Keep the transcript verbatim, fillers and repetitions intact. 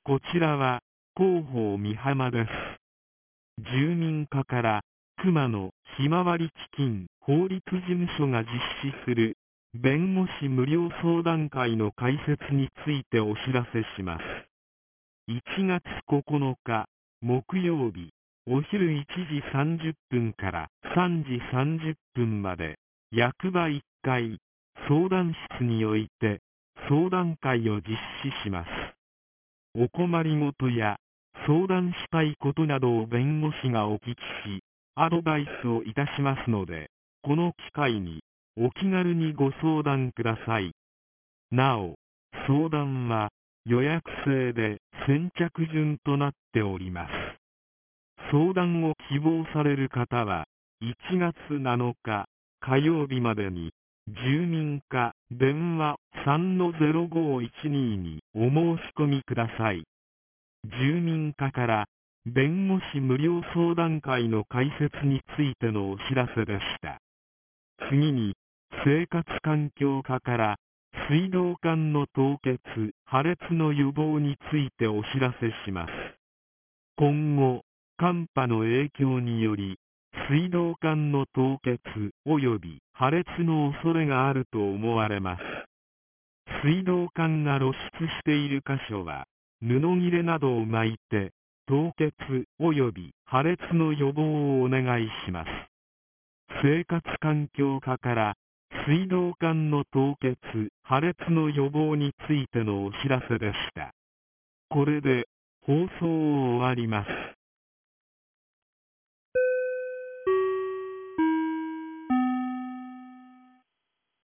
こちらは広報美浜です。住民課から熊野ひまわり基金法律事務所が実施する弁護士無料相談会の開設についてお知らせします。いちがつここのか木曜日、お昼いちじさんじゅっぷんからさんじさんじゅっぷんまで役場いっかい相談室において相談会を実施します。お困りごとや相談したいことなどを弁護士がお聞きし、アドバイスをいたしますので、この機会にお気軽にご相談ください。なお、相談は予約制で先着順となっております。相談を希望される方はいちがつなのか火曜日までに住民課電話 さんのゼロごいちに にお申し込みください。住民課から弁護士無料相談会の開設についてのお知らせでした。次に、生活環境課から水道管の凍結・破裂の予防についてお知らせします。今後、寒波の影響により、水道管の凍結及び破裂の恐れがあると思われます。水道管が露出している箇所は、布切れなどを巻いて、凍結及び破裂の予防をお願いします。生活環境課から水道管の凍結・破裂の予防についてのお知らせでした。これで放送を終わります。